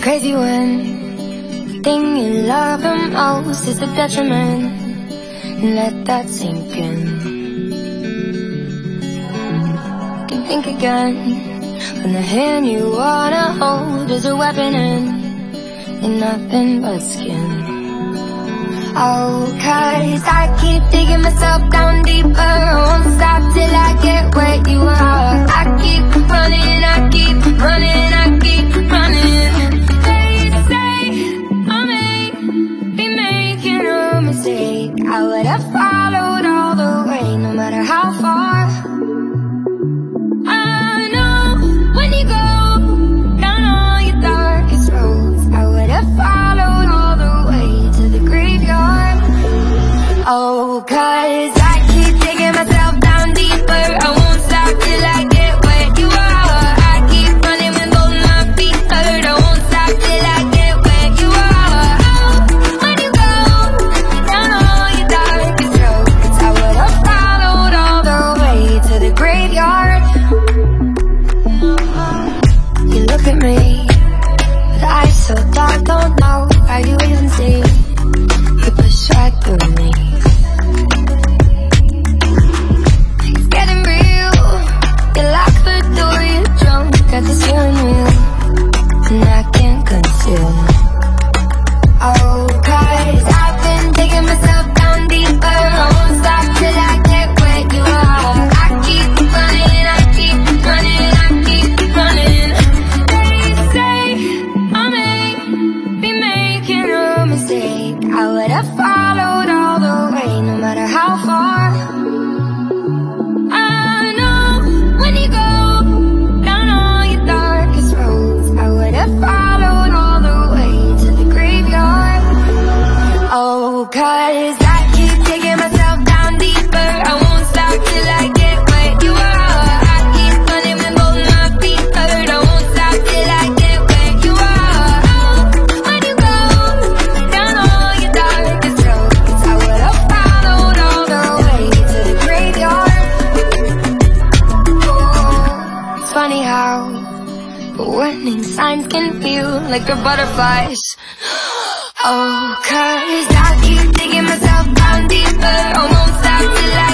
crazy when the thing you love the most is the detriment. Let that sink in. Can think again when the hand you wanna hold is a weapon and nothing but skin. Oh, 'cause I keep digging myself down deeper. I won't stop till I get where you are. I keep running, I keep running, I keep running. They say I may be making a mistake. I would have followed all the way, no matter how far. I know when you go down all your darkest roads, I would have followed all the way to the graveyard. Oh, 'cause I keep digging myself down deeper. I won't stop till I get where you are. I keep running with both my feet hurt. I won't stop till I get where you are. Oh, when you go down all your darkest roads, I would have followed all the way to the graveyard. You look at me with eyes so dark, don't know how you even see. You push right through me. It's getting real. You lock the door, you're drunk, got this feeling real, and I can't conceal. Oh, 'cause I've been digging myself down deeper. I won't stop till I get where you are. I keep running, I keep running, I keep running. They say I may be making a mistake. I would have followed all the way, no matter how far. I know when you go down all your darkest roads, I would have followed all the way to the graveyard. Oh, 'cause I keep digging myself down deeper. I won't stop till I get where you are. I keep running with both my feet hurt. I won't stop till I get where you are. Oh, when you go down all your darkest roads, I would have followed all the way to the graveyard. Oh, it's funny how warning signs can feel like they're butterflies. Oh, 'cause I keep digging myself down deeper. I won't stop till I